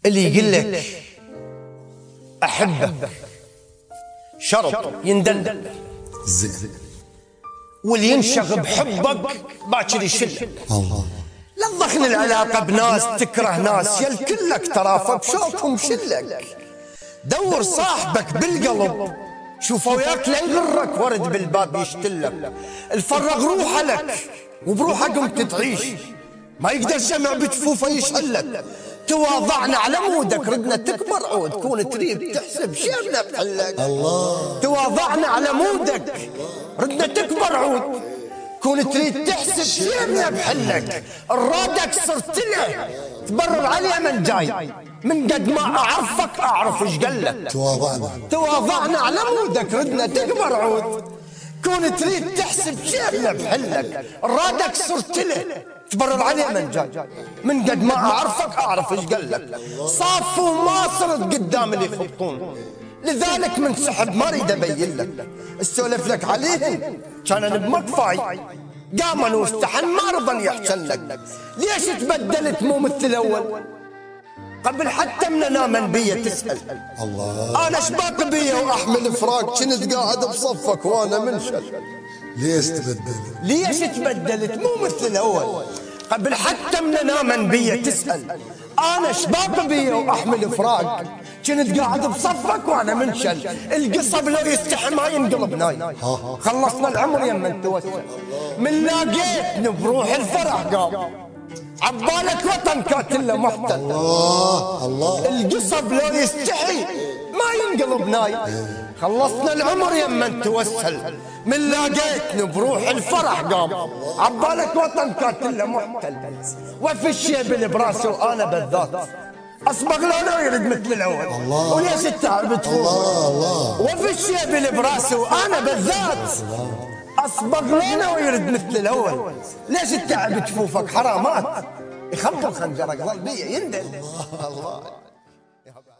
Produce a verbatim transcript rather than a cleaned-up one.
اللي يقول لك احبك شرط يندن زين، واللي ينشغ بحبك باكر يشلك. لا تضخن العلاقة بناس تكره ناس، يل كلك ترافق شوكهم شلك. دور صاحبك بالقلب شوفه وياك لا يغرك ورد بالباب يشتلك. الفرغ روحه لك وبروحه قمت تعيش، ما يقدر شمع بجفوفه يشعلك. تواضعنا على مودك ردنا تكبر عود، كون تريد تحسب شيبنا بحلك. الله تواضعنا على مودك ردنا تكبر عود، كون تريد تحسب شيبنا بحلك. الرادك صرت له تبرر عليه من جاي، من قد ما اعرفك اعرف ايش قالك. تواضعنا تواضعنا على مودك ردنا تكبر عود، كون تريد تحسب شيبنا بحلك. الرادك صرت له تبرر عليه من جاي، من قد ما اعرفك اعرف ايش قالك. صاف وما صرت قدام اللي يخطون، لذلك من سحب ما اريد ابين لك. استولف لك عليهم كان انا بمكفاي، قام واستحن ما رضى يحسن لك. ليش تبدلت مو مثل الاول؟ قبل حتى من انام بيا تسال الله، انا شباك بيا واحمل فراق، كنت قاعد بصفك وانا منشل. ليش تبدلت؟ ليش تبدلت مو مثل الاول؟ قبل حتى من انام بيا تسال انا شباك بيا واحمل فراق، كنت قاعد بصفك وانا منشل. القصب لو يستحي ما ينقلب ناي، خلصنا العمر يما نتوسل. من لاقيتني بروح الفرح قام عبالك وطن كاتله محتل. الله الله، القصب لو يستحي ما ينقلب ناي، خلصنا العمر يما نتوسل. من لاقيتني بروح الفرح قام عبالك وطن كاتله محتل. وفي الشيب اللي براسي وانا بالذات اصبغ لونه يرد مثل الاول. وليش التعب تفوق؟ الله الله، وفي الشيب اللي براسي وانا بالذات اصبغ لونه ويرد مثل الاول. ليش التعب جفوفك حرامات؟ يخبط خنجرك ظل بيا يندل. الله